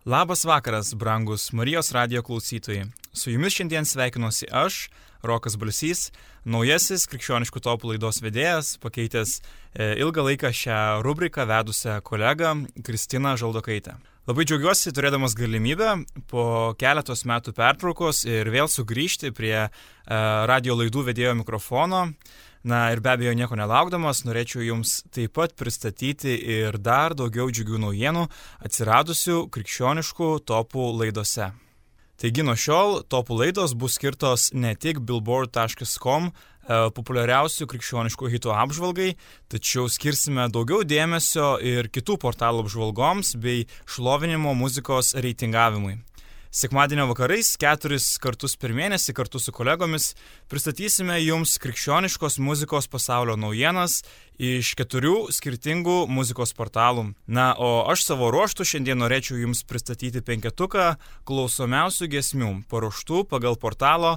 Labas vakaras, brangus Marijos radijo klausytojai. Su jumis šiandien sveikinuosi aš, Rokas Balsys, naujasis krikščioniškų topų laidos vedėjas, pakeitęs ilgą laiką šią rubriką vedusią kolegą Kristiną Žaldokaitę. Labai džiaugiuosi turėdamas galimybę po keletos metų pertraukos ir vėl sugrįžti prie radio laidų vedėjo mikrofono. Na ir be abejo nieko nelaukdamas, norėčiau jums taip pat pristatyti ir dar daugiau džiugių naujienų atsiradusių krikščioniškų topų laidose. Taigi nuo šiol topų laidos bus skirtos ne tik billboard.com populiariausių krikščioniškų hitų apžvalgai, tačiau skirsime daugiau dėmesio ir kitų portalų apžvalgoms bei šlovinimo muzikos reitingavimui. Sekmadienio vakarais 4 kartus per mėnesį kartu su kolegomis pristatysime jums krikščioniškos muzikos pasaulio naujienas iš 4 skirtingų muzikos portalų. Na, o aš savo ruožtu šiandien norėčiau jums pristatyti 5 klausomiausių giesmių, paruoštų pagal portalo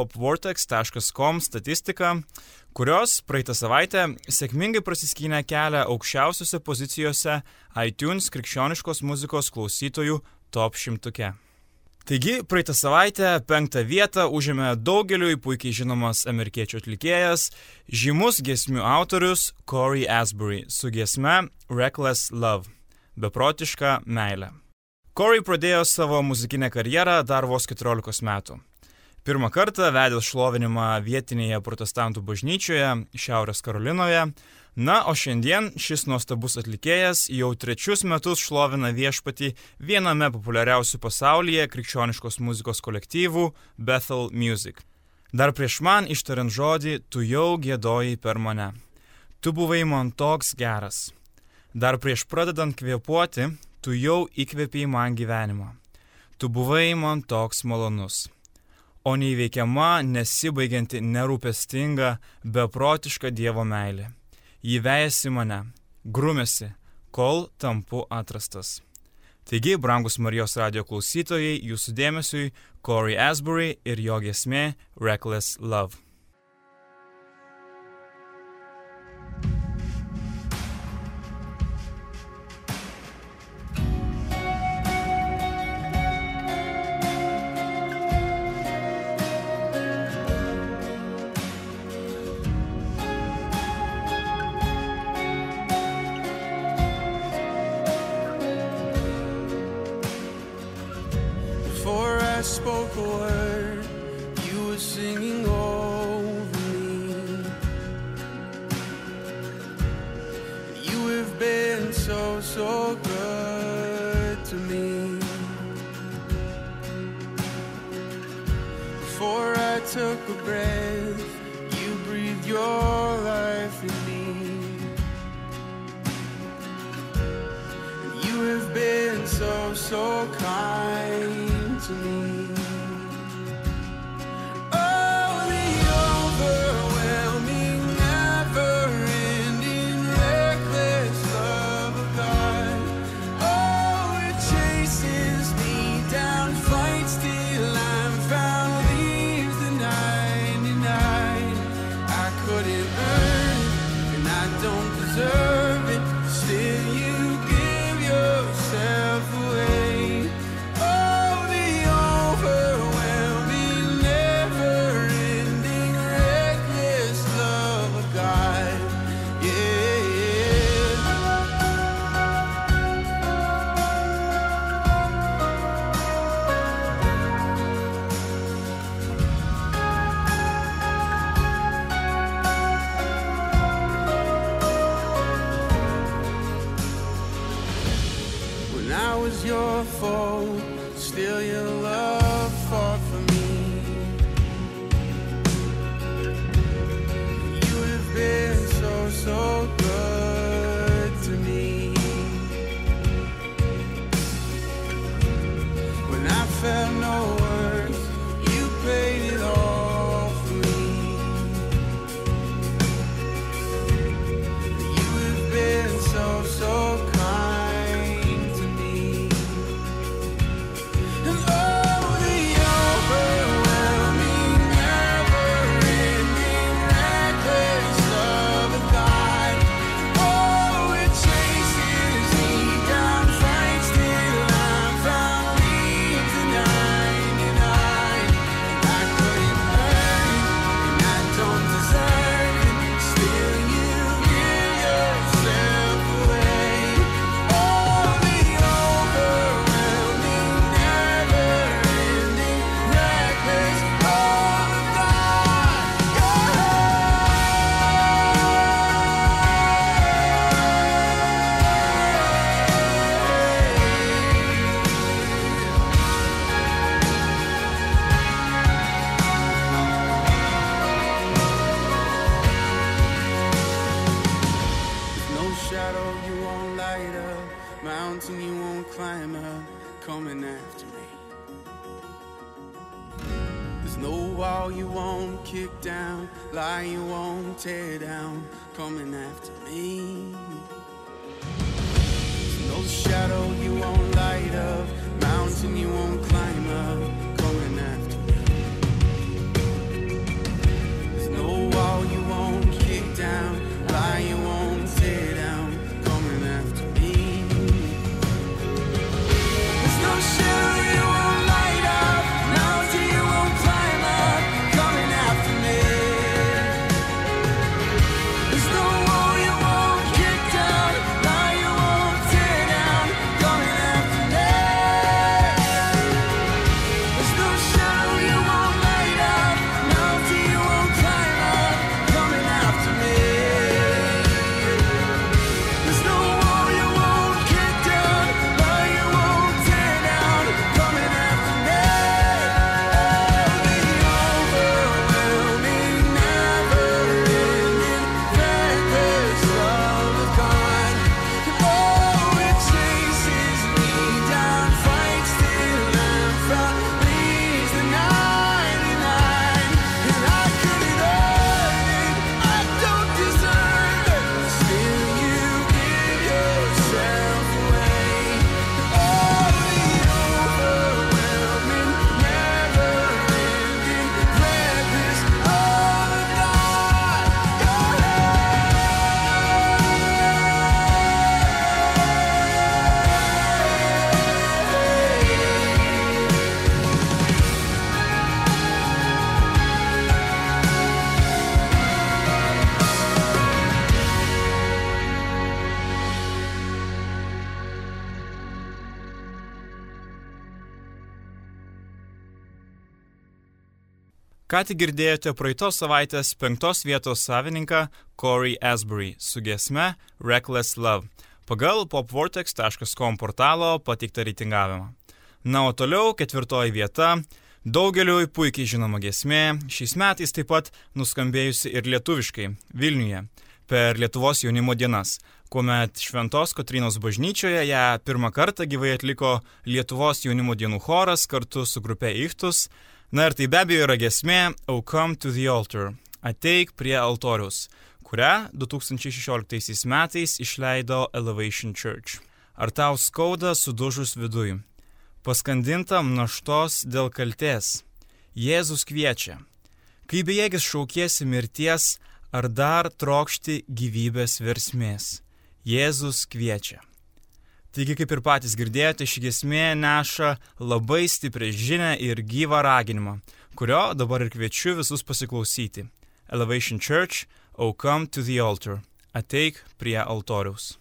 popvortex.com statistiką, kurios praeitą savaitę sėkmingai prasiskynė kelią aukščiausiose pozicijose iTunes krikščioniškos muzikos klausytojų top 100. Taigi, praeitą savaitę 5 vietą užėmė daugeliui puikiai žinomas amerikiečių atlikėjas, žymus giesmių autorius Cory Asbury su giesme Reckless Love – beprotiška meilė. Cory pradėjo savo muzikinę karjerą dar vos 14 metų. Pirmą kartą vedęs šlovinimą vietinėje protestantų bažnyčioje Šiaurės Karolinoje. Na, o šiandien šis nuostabus atlikėjas jau 3 metus šlovina viešpatį viename populiariausių pasaulyje krikščioniškos muzikos kolektyvų Bethel Music. Dar prieš man ištariant žodį, tu jau giedojai per mane. Tu buvai man toks geras. Dar prieš pradedant kvėpuoti, tu jau įkvėpei man gyvenimą. Tu buvai man toks malonus. O neįveikiama, nesibaigianti, nerūpestinga, beprotiška Dievo meilė. Jį vejasi mane, grumėsi, kol tampu atrastas. Taigi, brangus Marijos radijo klausytojai, jūsų dėmesiui Cory Asbury ir jo giesmė Reckless Love. I spoke a word, you were singing over me. You have been so good to me. Before I took a breath, you breathed your life in me. And you have been so kind to me. Your fault, still your love fought for me. You have been so good to me. When I felt no worth, you paid it all for me. You have been so kind. And oh, coming after me. There's no wall you won't kick down, lie you won't tear down, coming after me. There's no shadow you won't light up, mountain you won't climb up, coming after me. There's no wall you won't kick down, lie you won't tear down, coming after me. There's no shadow you won't light up, mountain you won't climb up, coming after me. There's no wall you won't kick down, lie you won't tear down, coming after me. There's no shadow you won't light up, mountain you won't climb up, coming after me. There's no wall you won't kick down, lie you won't tear down, coming after me. The overwhelming, never-ending presence of God. Oh, it chases me down, fights till I'm found, leaves the 99, and I couldn't earn it, I don't deserve it, still you give yourself away. Oh, the overwhelming, never-ending presence of God. Ką tik girdėjote praeitos savaitės 5 vietos savininką Corey Asbury su giesme Reckless Love pagal popvortex.com portalo pateiktą reitingavimą. Na, o toliau 4 vieta, daugeliui puikiai žinoma giesmė, šiais metais taip pat nuskambėjusi ir lietuviškai Vilniuje per Lietuvos jaunimo dienas, kuomet Šventos Kotrynos bažnyčioje ją pirmą kartą gyvai atliko Lietuvos jaunimo dienų choras kartu su grupe Ichtus. Na ir tai be abejo yra giesmė O Come to the Altar, ateik prie altoriaus, kurią 2016 metais išleido Elevation Church. Ar tau skauda sudužus viduj? Paskandintam naštos dėl kaltės. Jėzus kviečia. Kai bejėgis šaukiesi mirties, ar dar trokšti gyvybės versmės? Jėzus kviečia. Taigi, kaip ir patys girdėjote, ši giesmė neša labai stiprią žinią ir gyvą raginimą, kurio dabar ir kviečiu visus pasiklausyti. Elevation Church, O Come to the Altar, ateik prie altoriaus.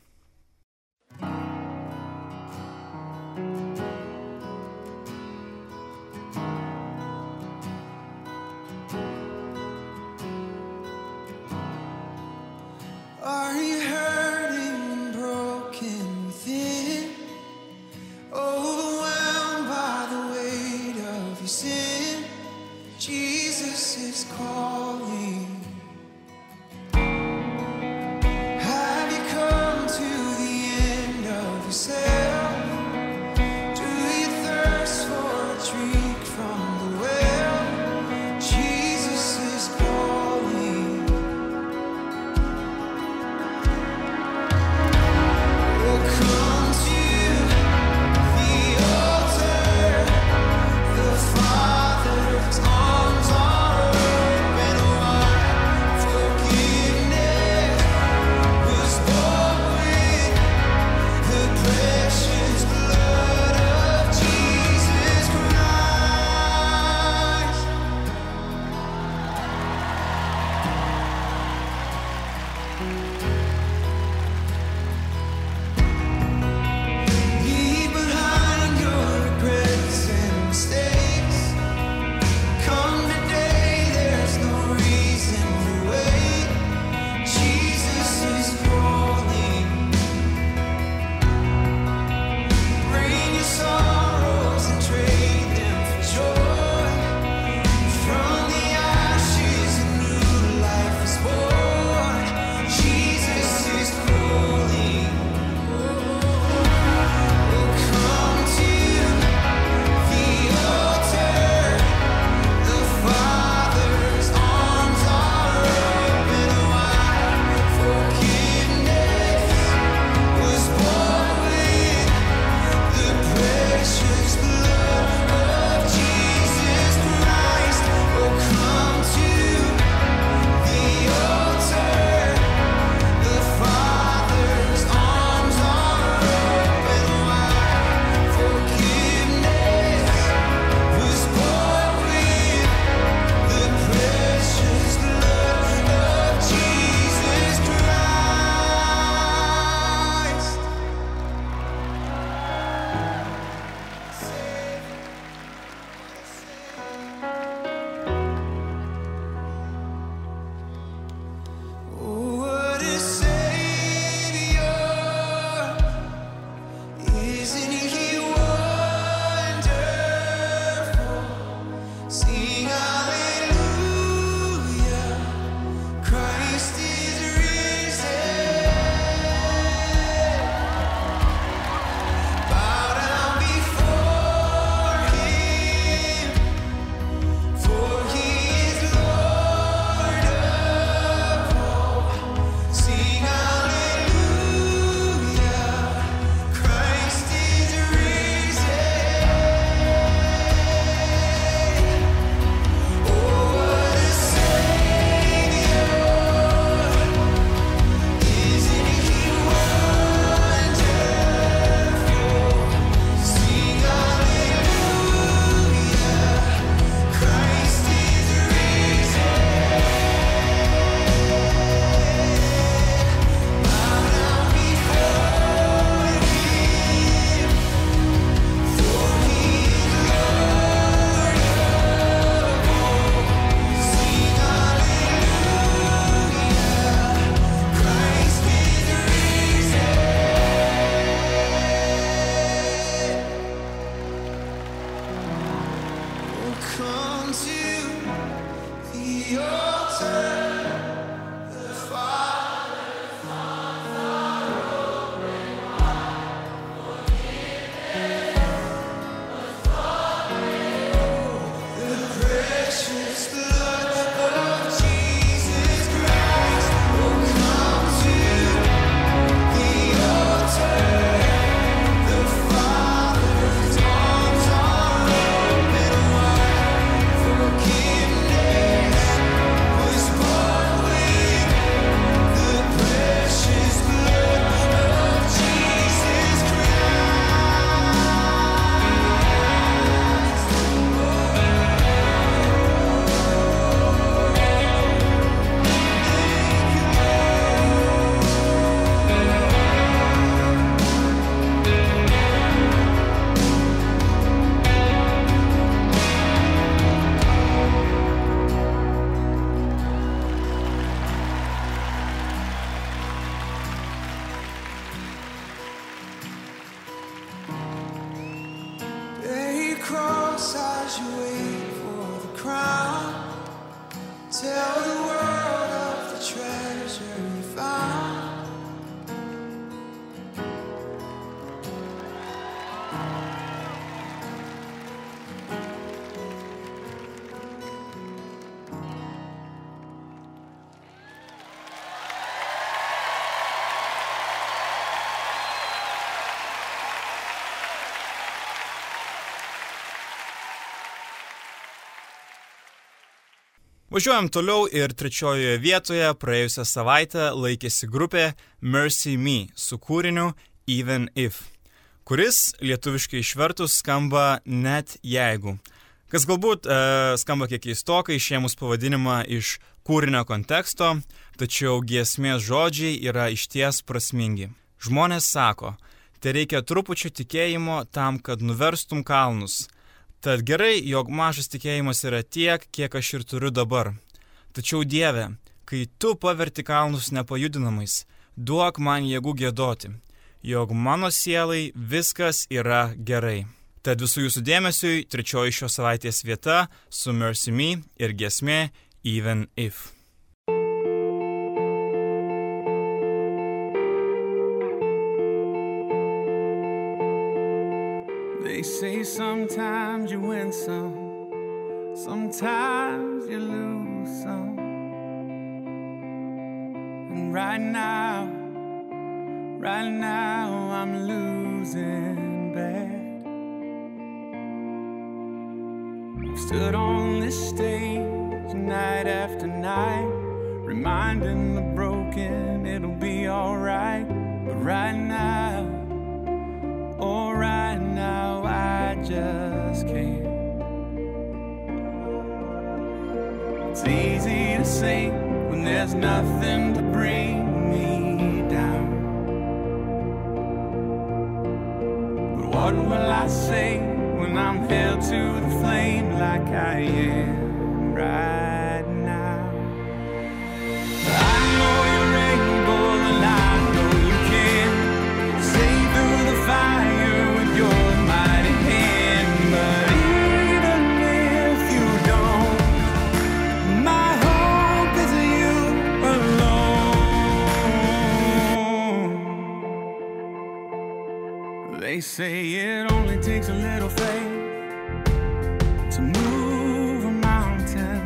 Are you hurting, broken within, overwhelmed by the weight of your sin? Jesus is calling. Have you come to the end of come to the altar. The Father's arms are open wide. Forgiveness was falling. The precious blood of Jesus Christ will come to the altar. The Father's arms are open wide. Forgiveness was bought with the precious blood of Jesus Lay your cross as you wait for the crown. Tell the world of the treasure you found. Važiuojam toliau ir trečiojoje vietoje praėjusią savaitę laikėsi grupė Mercy Me su kūriniu Even If, kuris lietuviškai išvertus skamba net jeigu. Kas galbūt skamba kiek keistokai išėmus pavadinimą iš kūrinio konteksto, tačiau giesmės žodžiai yra išties prasmingi. Žmonės sako, tai reikia trupučio tikėjimo tam, kad nuverstum kalnus. Tad gerai, jog mažas tikėjimas yra tiek, kiek aš ir turiu dabar. Tačiau Dieve, kai Tu paverti kalnus nepajudinamais, duok man jėgų giedoti, jog mano sielai viskas yra gerai. Tad visų jūsų dėmesiui trečioji šios savaitės vieta su Mercy Me ir giesmė Even If. They say sometimes you win some, sometimes you lose some. And right now I'm losing bad. I've stood on this stage night after night, reminding the broken it'll be alright. But right now, oh right now I just can't. It's easy to say when there's nothing to bring me down. But what will I say when I'm held to the flame like I am right now? I know you're able and I know you can see through the fire with your mighty hand. But even if you don't, my hope is you alone. They say it only takes a little faith to move a mountain.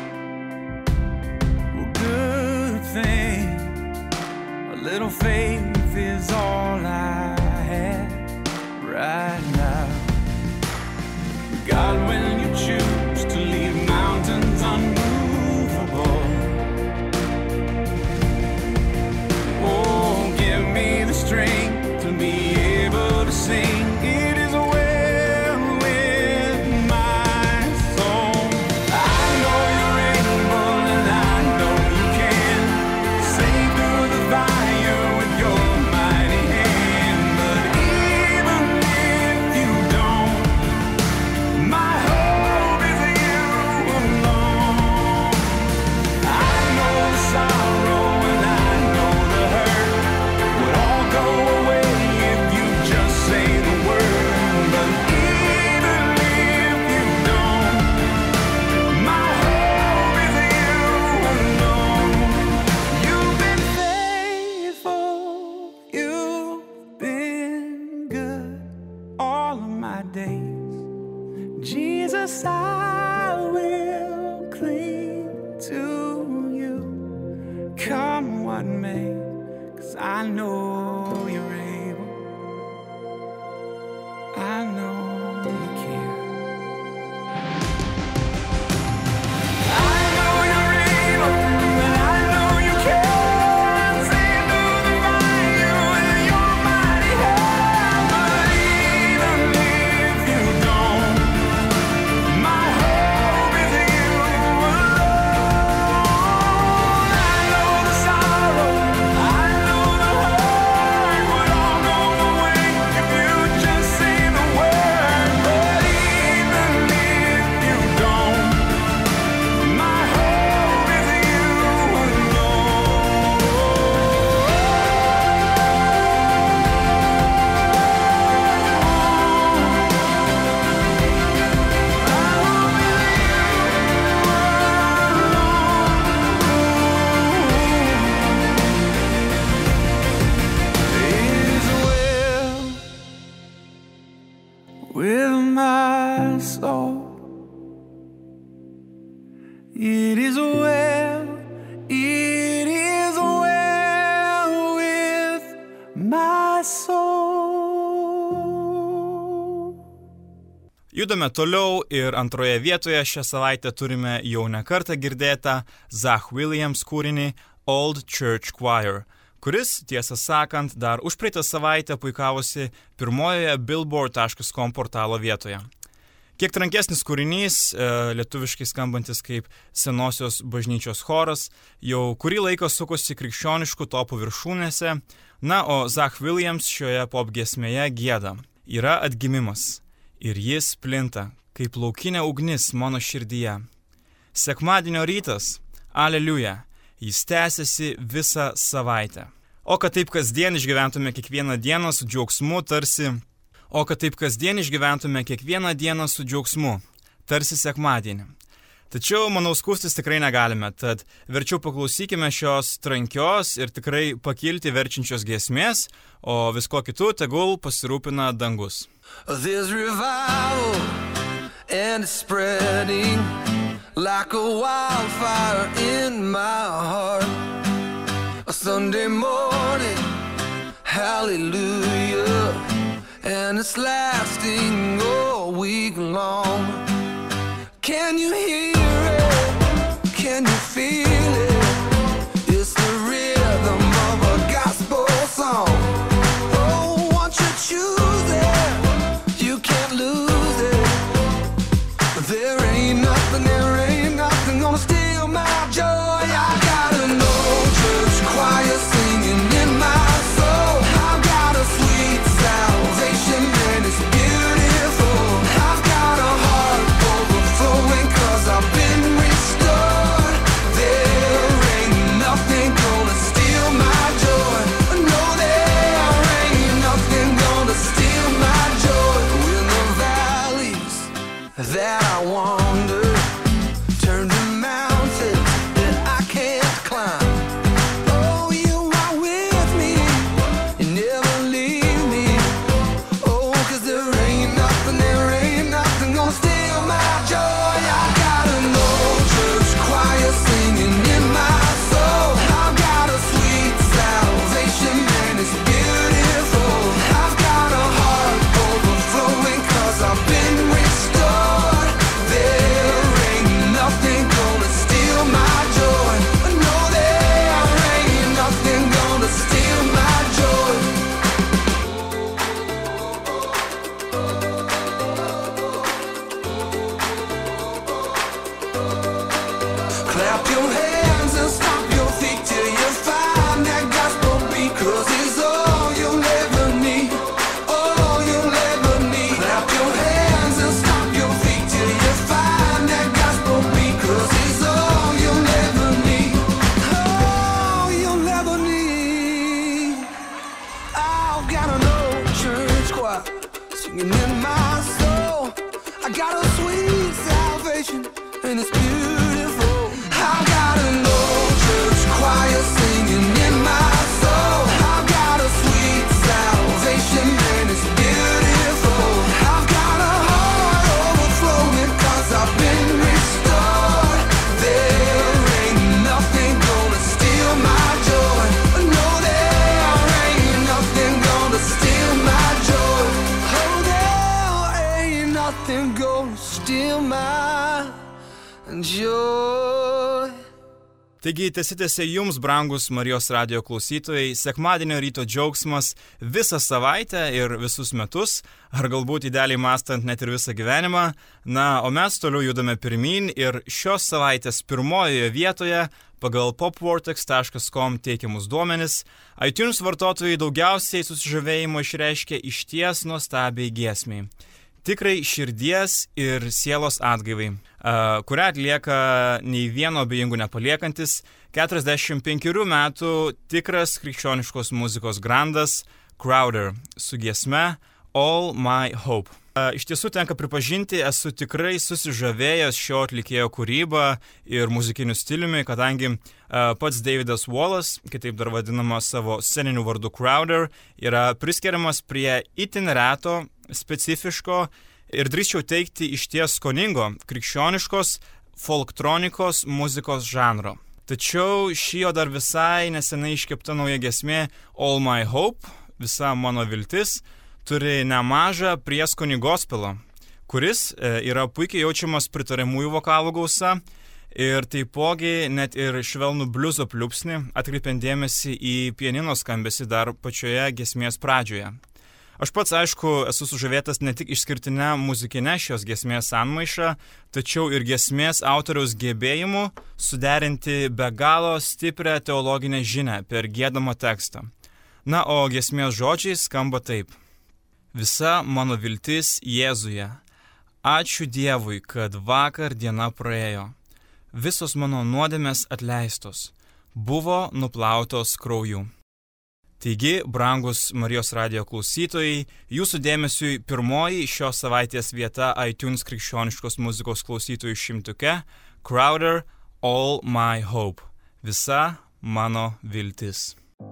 Well, good thing, a little faith is all I have right now. God, when you choose to leave mountains unmovable, oh, give me the strength to be able to sing. It is well my days. Jesus, I will cling to you. Come what may, 'cause I know you're able. I know you can. I know you're able, and I know you can. Save through the fire with your mighty hand. But even if you don't, my hope is in you alone. I know the sorrow, I know the hurt would all go away if you just say the word. But even if you don't, my hope is in you alone. It is well with my soul. It is well, it is well with my soul. Judame toliau ir antroje vietoje šią savaitę turime jau ne kartą girdėtą Zach Williams kūrinį Old Church Choir, kuris, tiesą sakant, dar užpraeitą savaitę puikavosi pirmojoje Billboard.com portalo vietoje. Kiek trankesnis kūrinys, lietuviškai skambantis kaip senosios bažnyčios choras, jau kurį laiką sukosi krikščioniškų topų viršūnėse, na, o Zach Williams šioje pop giesmėje gieda. Yra atgimimas ir jis plinta, kaip laukinė ugnis mano širdyje. Sekmadienio rytas, aleliuja, jis tęsiasi visą savaitę. O kad taip kasdien išgyventume kiekvieną dieną su džiaugsmu, tarsi sekmadienį. Tačiau, manau, skūstis tikrai negalime, tad verčiau paklausykime šios trankios ir tikrai pakilti verčiančios giesmės, o visko kitų tegul pasirūpina dangus. There's revival and it's spreading like a wildfire in my heart. A Sunday morning, hallelujah, and it's lasting all week long. Can you hear it? Can you feel it? It's the rhythm of a gospel song. Oh, once you choose it, you can't lose it. There ain't nothing gonna steal my joy. I got an old church choir singing in my soul. I've got a sweet salvation and it's beautiful. I've got a heart overflowing 'cause I've been restored. There ain't nothing gonna steal my joy. No, there ain't nothing gonna steal my joy. When the valleys that I wander turn to mountains that I can't climb. Oh, you are with me, you never leave me. Oh, 'cause there ain't nothing gonna steal my joy. I got an old church choir singing in my soul. I've got a sweet salvation and it's beautiful. I've got a heart overflowing 'cause I've been restored. There ain't nothing gonna steal my joy. No, there ain't nothing gonna steal my joy. Clap your hands and stomp your feet till you find that gospel beat, 'cause it's all you'll ever need, all you'll ever need. Clap your hands and stomp your feet till you find that gospel beat, 'cause it's all you'll ever need, all you'll ever need. I've got an old church choir singing in my soul. I got a sweet salvation and it's beautiful. I've got an old church choir singing in my soul. I've got a sweet salvation and it's beautiful. I've got nothing gonna steal my joy. Taigi tesitėse jums, brangus Marijos radijo klausytojai, sekmadienio ryto džiaugsmas visą savaitę ir visus metus, ar galbūt idealiai mąstant net ir visą gyvenimą. Na, o mes toliau judame pirmyn ir šios savaitės pirmojoje vietoje pagal popvortex.com teikiamus duomenis iTunes vartotojai daugiausiai susižavėjimo išreiškė išties nuostabiai giesmiai. Tikrai širdies ir sielos atgaivai, kurią atlieka nei vieno abejingų nepaliekantis 45 metų tikras krikščioniškos muzikos grandas Crowder su giesme All My Hope. Iš tiesų tenka pripažinti, esu tikrai susižavėjęs šio atlikėjo kūrybą ir muzikiniu stiliumi, kadangi pats Davidas Wallace, kitaip dar vadinamas savo sceniniu vardu Crowder, yra priskiriamas prie itin reto, specifiško ir drįsčiau teigti išties skoningo krikščioniškos folktronikos muzikos žanro. Tačiau šio dar visai nesenai iškepta nauja giesmė All My Hope, visa mano viltis, turi nemažą prieskonį gospelo, kuris yra puikiai jaučiamas pritariamųjų vokalų gausa ir taipogi net ir švelnų bliuzo pliūpsnį, atkreipiant dėmesį į pianino skambesį dar pačioje giesmės pradžioje. Aš pats, aišku, esu sužavėtas ne tik išskirtinę muzikinę šios giesmės sanmaišą, tačiau ir giesmės autoriaus gebėjimu suderinti be galo stiprią teologinę žinią per giedamą tekstą. Na, o giesmės žodžiai skamba taip. Visa mano viltis Jėzuje. Ačiū Dievui, kad vakar diena praėjo. Visos mano nuodėmės atleistos. Buvo nuplautos krauju. Taigi, brangus Marijos radijo klausytojai, jūsų dėmesiui pirmoji šios savaitės vieta iTunes krikščioniškos muzikos klausytojų šimtuke Crowder All My Hope. Visa mano viltis.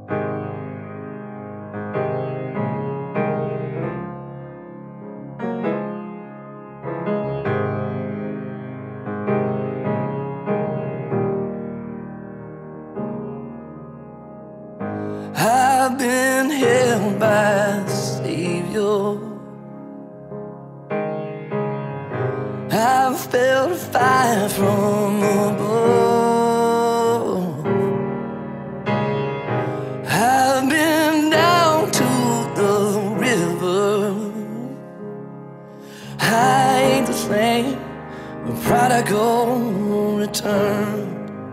I've been held by the Savior. I've felt a fire from above. I've been down to the river. I ain't the same, a prodigal return.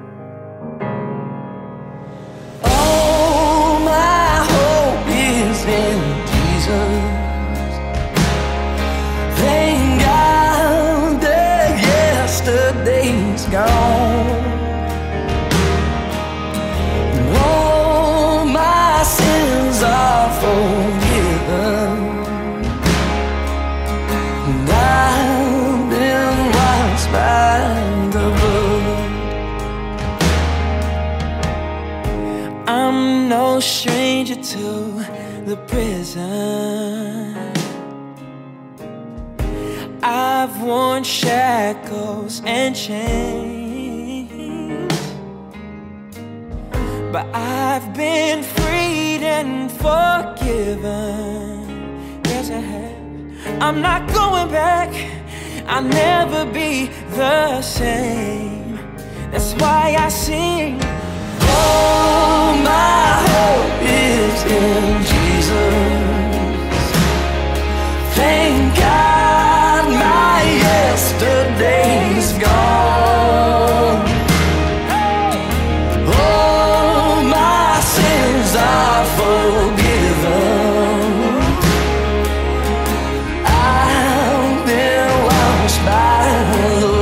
In Jesus, thank God that yesterday's gone. And all my sins are forgiven, and I've been washed by the blood. I'm no stranger to the prison. I've worn shackles and chains, but I've been freed and forgiven. Yes, I have. I'm not going back. I'll never be the same. That's why I sing. All my hope is in Jesus. Thank God my yesterday's gone. All my sins are forgiven. I've been washed by the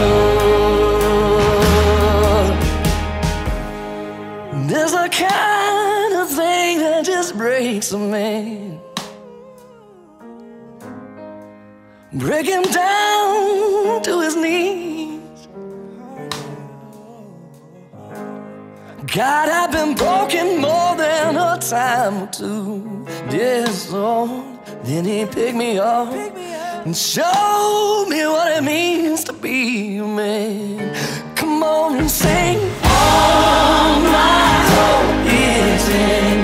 blood. There's a kind of thing that just breaks a man. Break him down to his knees. God, I've been broken more than a time or two. Yes, Lord. Then he picked me up and showed me what it means to be a man. Come on and sing. All my hope is in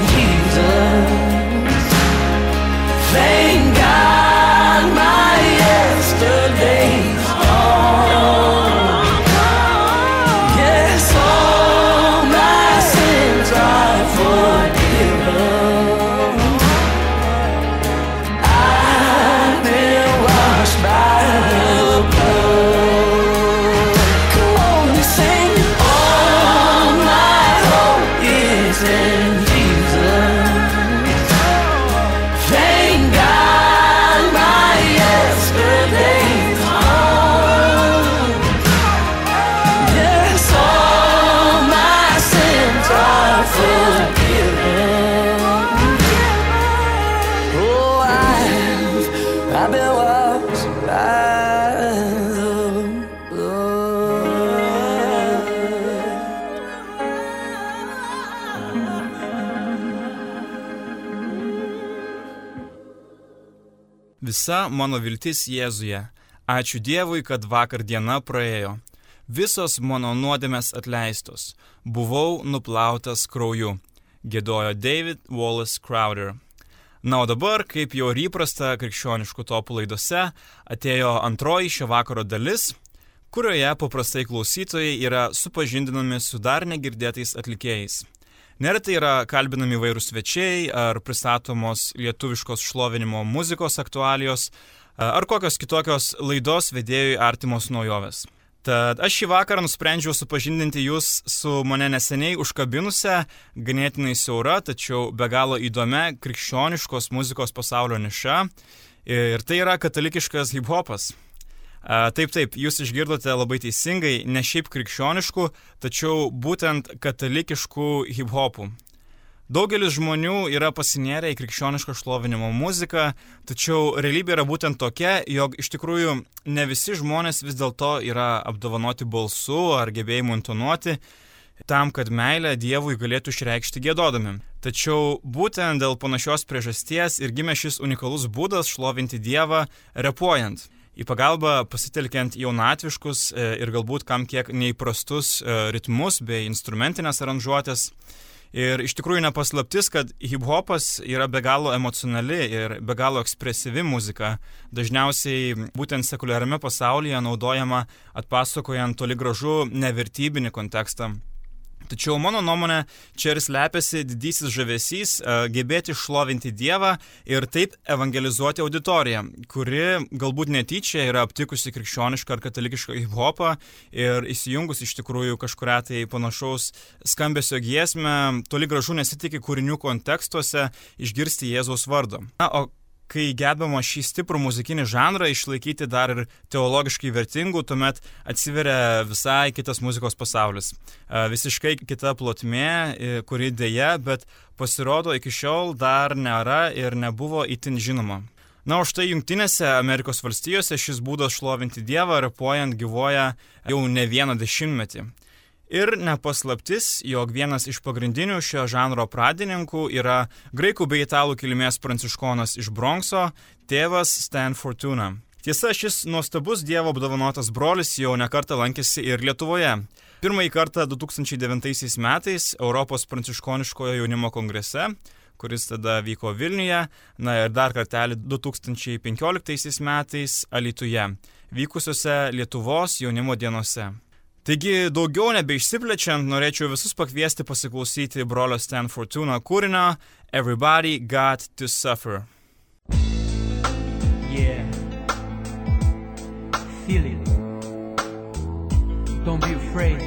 Jesus. Thank God my yesterday's Visa mano viltis Jėzuje. Ačiū Dievui, kad vakar diena praėjo. Visos mano nuodėmės atleistos. Buvau nuplautas krauju. Giedojo David Wallace Crowder. Na, o dabar, kaip jau ir įprasta krikščioniškų topų laidose, atėjo antroji šio vakaro dalis, kurioje paprastai klausytojai yra supažindinami su dar negirdėtais atlikėjais. Neretai yra kalbinami įvairūs svečiai ar pristatomos lietuviškos šlovinimo muzikos aktualijos ar kokios kitokios laidos vedėjui artimos naujovės. Tad aš šį vakarą nusprendžiau supažindinti jūs su mane neseniai užkabinusią, ganėtinai siaura, tačiau be galo įdomia krikščioniškos muzikos pasaulio niša. Ir tai yra katalikiškas hip-hopas. Taip, jūs išgirdote labai teisingai, ne šiaip krikščioniškų, tačiau būtent katalikiškų hip-hopų. Daugelis žmonių yra pasinėrę į krikščionišką šlovinimo muziką, tačiau realybė yra būtent tokia, jog iš tikrųjų ne visi žmonės vis dėlto yra apdovanoti balsu ar gebėjimu intonuoti tam, kad meilę Dievui galėtų išreikšti giedodami. Tačiau būtent dėl panašios priežasties ir gimė šis unikalus būdas šlovinti Dievą repuojant. Į pagalbą pasitelkiant jaunatviškus ir galbūt kam kiek neįprastus ritmus bei instrumentinės aranžuotės. Ir iš tikrųjų nepaslaptis, kad hip-hopas yra be galo emocionali ir be galo ekspresyvi muzika, dažniausiai būtent sekuliariame pasaulyje naudojama atpasakojant toli gražu nevertybinį kontekstą. Tačiau mano nuomonė, čia ir slepiasi didysis žavesys gebėti šlovinti Dievą ir taip evangelizuoti auditoriją, kuri galbūt netyčia yra aptikusi krikščionišką ar katalikišką hip-hopą ir įsijungus iš tikrųjų kažkurią tai panašaus skambesio giesmę, toli gražu nesitiki kūrinių kontekstuose išgirsti Jėzaus vardo. Na, o kai gebama šį stiprų muzikinį žanrą išlaikyti dar ir teologiškai vertingų, tuomet atsiveria visai kitas muzikos pasaulis. Visiškai kita plotmė, kuri dėja, bet pasirodo iki šiol dar nėra ir nebuvo itin žinoma. Na, o štai Jungtinėse Amerikos valstijose šis būdas šlovinti Dievą repuojant gyvuoja jau ne vieną dešimtmetį. Ir nepaslaptis, jog vienas iš pagrindinių šio žanro pradininkų yra graikų bei italų kilmės pranciškonas iš Bronkso, tėvas Stan Fortuna. Tiesa, šis nuostabus Dievo apdovanotas brolis jau nekartą lankėsi ir Lietuvoje. Pirmąjį kartą 2009 metais Europos pranciškoniškojo jaunimo kongrese, kuris tada vyko Vilniuje, na ir dar kartelį 2015 metais Alytuje, vykusiuose Lietuvos jaunimo dienose. Taigi, daugiau nebeišsiplečiant, norėčiau visus pakviesti pasiklausyti brolio Stan Fortuna kūrinio Everybody Got to Suffer. Yeah. Feel it. Don't be afraid.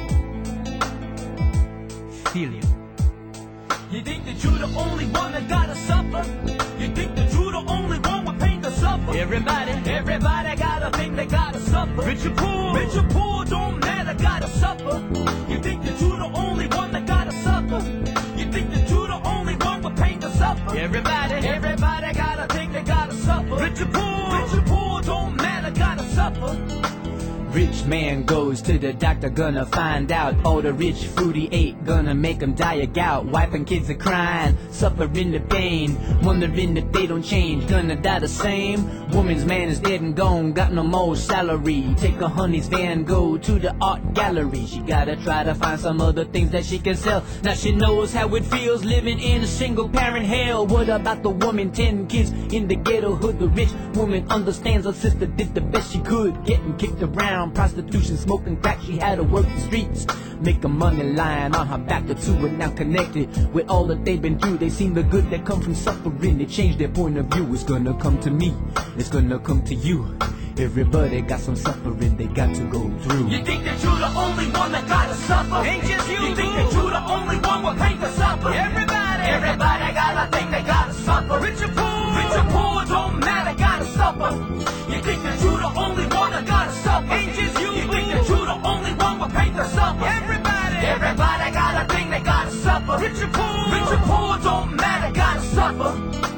Feel it. You think that you're the only one that gotta suffer? You think that you're the only one with pain to suffer? Everybody gotta think they gotta suffer. Rich or poor, don't matter, gotta suffer. You think that you're the only one that gotta suffer? You think that you're the only one with pain to suffer? Everybody gotta think they gotta suffer. Rich or poor, don't matter, gotta suffer. Rich man goes to the doctor, gonna find out all the rich food he ate, gonna make him die of gout. Wife and kids are crying, suffering the pain, wondering if they don't change, gonna die the same. Woman's man is dead and gone, got no more salary. Take a honey's van, go to the art gallery. She gotta try to find some other things that she can sell. Now she knows how it feels living in a single parent hell. What about the woman, 10 kids in the ghetto hood? The rich woman understands her sister did the best she could, getting kicked around, prostitution, smoking crack, she had to work the streets, make a money lying on her back. The two are now connected with all that they've been through. They seen the good that come from suffering, they changed their point of view. It's gonna come to me, it's gonna come to you. Everybody got some suffering they got to go through. You think that you're the only one that gotta suffer? Ain't just you think that you're the only one with pain to suffer? Everybody gotta think they gotta suffer. Rich or poor, don't matter, gotta suffer. You think that you're the only one that gotta suffer? Ain't just you think that you're the only one with pain to suffer? Everybody gotta think they gotta suffer. Rich or poor, don't matter, gotta suffer.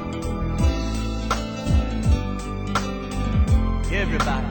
Everybody.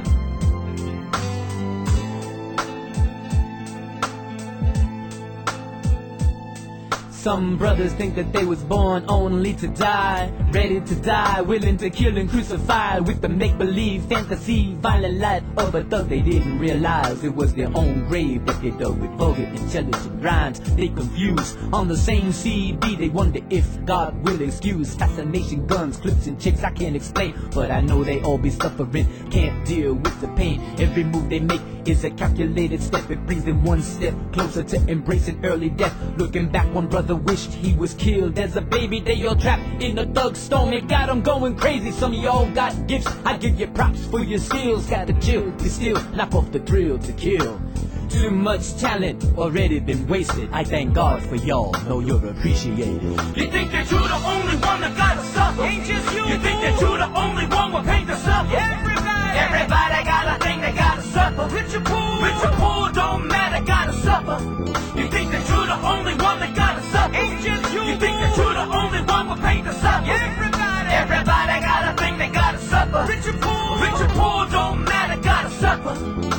Some brothers think that they was born only to die, ready to die, willing to kill and crucify with the make-believe fantasy, violent life of a thug. They didn't realize it was their own grave that they dug with vulgar, intelligent rhymes. They confused on the same CD. They wonder if God will excuse fascination, guns, clips, and chicks. I can't explain, but I know they all be suffering, can't deal with the pain. Every move they make is a calculated step. It brings them one step closer to embracing early death. Looking back, one brother wished he was killed as a baby. They all trapped in the thug storm. It got them going crazy. Some of y'all got gifts. I give you props for your skills. Gotta chill, be still, knock off the thrill to kill. Too much talent already been wasted. I thank God for y'all, know you're appreciated. You think that you're the only one that gotta suffer? Ain't just you. You think that you're the only one with pain to suffer? Everybody got a thing they gotta suffer. Rich or poor, don't matter, gotta suffer. You think that you're the only one that gotta suffer? Ain't just you. You think that you're the only one with pain to suffer? Everybody got a thing they gotta suffer. Rich or poor, don't matter, gotta suffer.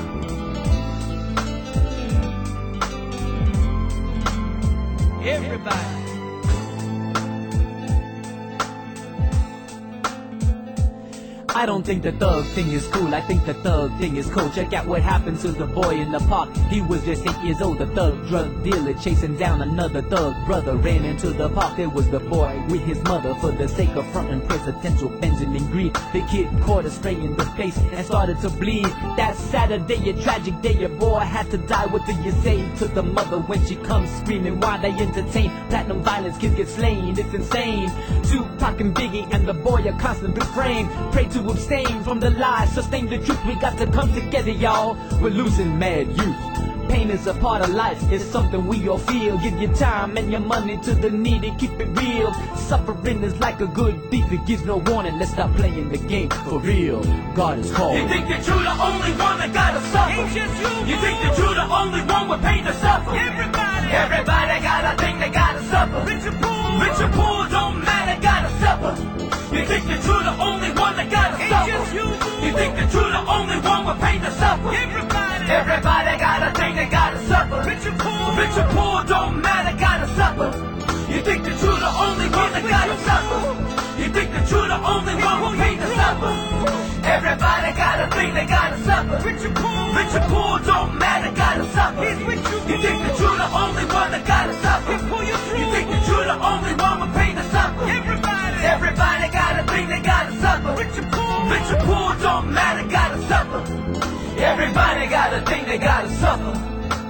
Everybody. I don't think the thug thing is cool, I think the thug thing is cool. Check out what happened to the boy in the park. He was just 8 years old, the thug drug dealer chasing down another thug brother. Ran into the park, there was the boy with his mother. For the sake of fronting presidential Benjamin Green, the kid caught a spray in the face and started to bleed. That Saturday, a tragic day, a boy had to die. What do you say to the mother when she comes screaming? Why they entertain platinum violence, kids get slain, it's insane. Tupac and Biggie and the boy a constant refrain. Pray to abstain from the lies, sustain the truth. We got to come together, y'all. We're losing mad youth. Pain is a part of life, it's something we all feel. Give your time and your money to the needy, keep it real. Suffering is like a good thief, it gives no warning. Let's stop playing the game for real. God is called. You think that you're the only one that gotta suffer? Ain't just you. You think that you're the only one with pain to suffer? Everybody got a thing they gotta suffer. Rich or poor, don't matter, gotta suffer. You think that you're the only one that gotta suffer? You think that you're the only one with pain to suffer? Everybody got a thing that gotta suffer. Rich or poor, don't matter, gotta suffer. You think that you're the only one that gotta suffer? You think that you're the only one with pain to suffer? Everybody got a thing they gotta suffer. Rich or poor, don't matter, gotta suffer. You think that you're the only one that gotta suffer? You think that you're the only one with pain to suffer? Everybody got a thing they gotta suffer. Rich or poor, don't matter, gotta suffer. Everybody got a thing they gotta suffer.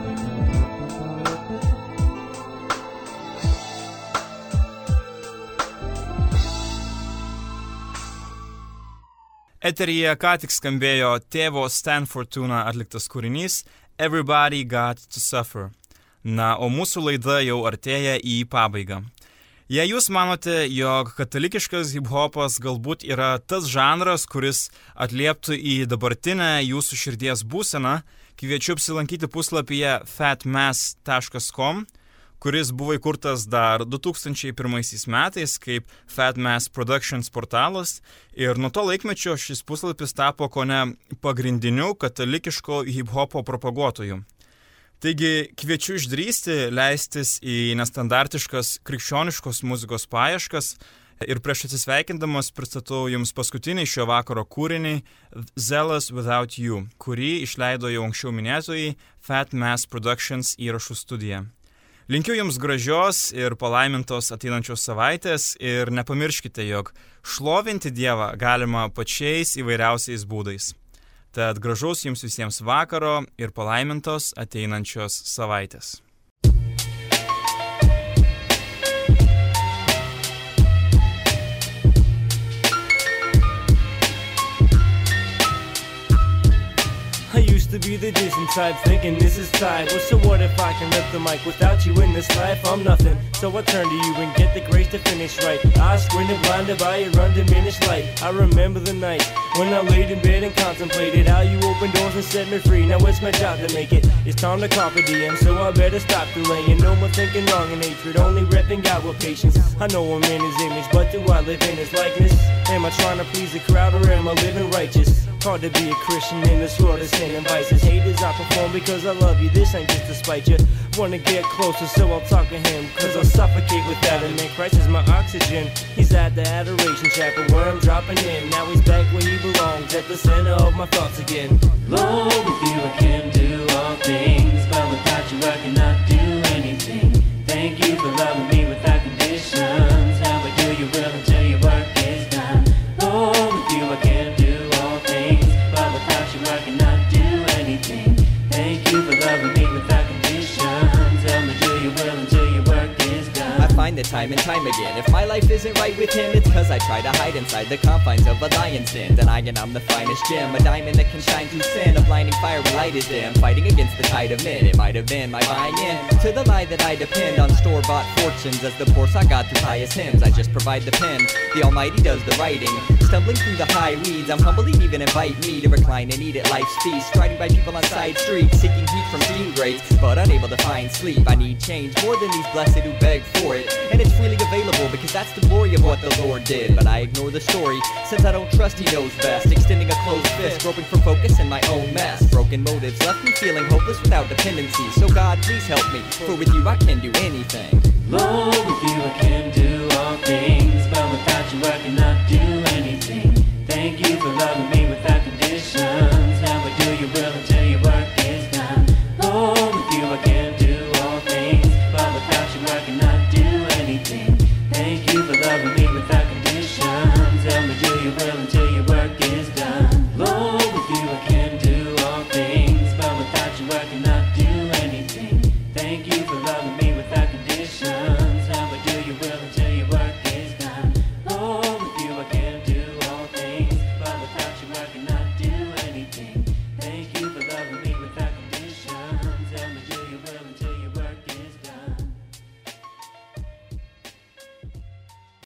Eteryje ką tik skambėjo tėvo Stan Fortuna atliktas kūrinys Everybody Got to Suffer. Na, o mūsų laida jau artėja į pabaigą. Jei jūs manote, jog katalikiškas hip-hopas galbūt yra tas žanras, kuris atlieptų į dabartinę jūsų širdies būseną, kviečiu apsilankyti puslapyje fatmass.com, kuris buvo įkurtas dar 2001 metais kaip Fat Mass Productions portalas ir nuo to laikmečio šis puslapis tapo kone pagrindiniu katalikiško hip-hopo propaguotoju. Taigi kviečiu išdrįsti, leistis į nestandartiškas krikščioniškos muzikos paieškas ir prieš atsisveikindamas pristatau jums paskutinį šio vakaro kūrinį Zealous Without You, kurį išleido jau anksčiau minėtojai Fat Mass Productions įrašų studija. Linkiu jums gražios ir palaimintos ateinančios savaitės ir nepamirškite, jog šlovinti Dievą galima pačiais įvairiausiais būdais. Tad gražaus jums visiems vakaro ir palaimintos ateinančios savaitės. I used to be the distant type, thinking this is tied. Well, so what if I can rip the mic? Without you in this life, I'm nothing. So I turn to you and get the grace to finish right. I squinted, blinded by your undiminished light. I remember the night when I laid in bed and contemplated how you opened doors and set me free. Now it's my job to make it. It's time to conquer DM, so I better stop delaying. No more thinking wrong and hatred, only repping God with patience. I know I'm in his image, but do I live in his likeness? Am I trying to please the crowd or am I living righteous? Hard to be a Christian in this world of sin and vices. Haters, I perform because I love you. This ain't just to spite you. Wanna get closer, so I'll talk to him, cause I'll suffocate without him. And Christ is my oxygen. He's at the adoration chapel where I'm dropping in. Now he's back where he belongs, at the center of my thoughts again. Lord, with you I can do all things, but without you I cannot do anything. Thank you for loving me without conditions. Now I do your will until your work is done. Lord, with you I can do all things, but without you I cannot do anything. Thank you for loving me without conditions. Tell me do your will until your work is done. I find that time and time again, if my life isn't right with him, it's cause I try to hide inside the confines of a lion's den. Denying I'm the finest gem, a diamond that can shine through sin. A blinding fire when light is dim, fighting against the tide of men. It might have been my buying in to the lie that I depend on store-bought fortunes as the poor sought God through pious hymns. I just provide the pen, the Almighty does the writing. Stumbling through the high weeds, I'm humble, He'd even invite me to recline and eat at life's feast. Striding by people on side streets, seeking heat from steam grates, but unable to find sleep. I need change more than these blessed who beg for it, and it's freely available because that's the glory of what the Lord did. But I ignore the story since I don't trust He knows best. Extending a closed fist, groping for focus in my own mess. Broken motives left me feeling hopeless without dependency. So God, please help me, for with you I can do anything. Lord, with you I can do all things, but without you I cannot do anything. Thank you for loving me without conditions. Now I do your will until your work is done. Lord, with you I can do all things, but without you I cannot do anything. Thank you for loving me without conditions. Tell me do your will until your work is done. Lord, with you I can do all things, but without you I cannot do anything. Thank you for loving me without conditions. Now I do your will until your work is done. Lord, with you I can do all things, but without you I cannot do anything. Thank you for loving me without conditions. Tell me do